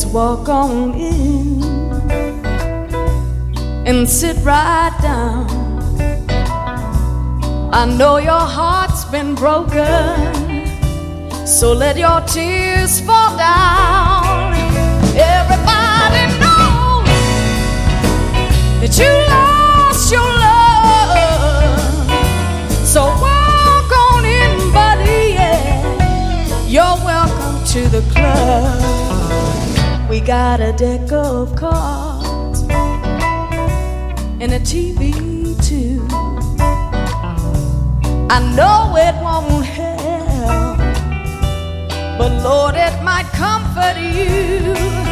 walk on in and sit right down. I know your heart's been broken, so let your tears fall down. Everybody knows that you lost your love, so walk on in, buddy, yeah. You're welcome to the club. We got a deck of cards and a TV too. I know it won't help, but Lord, it might comfort you.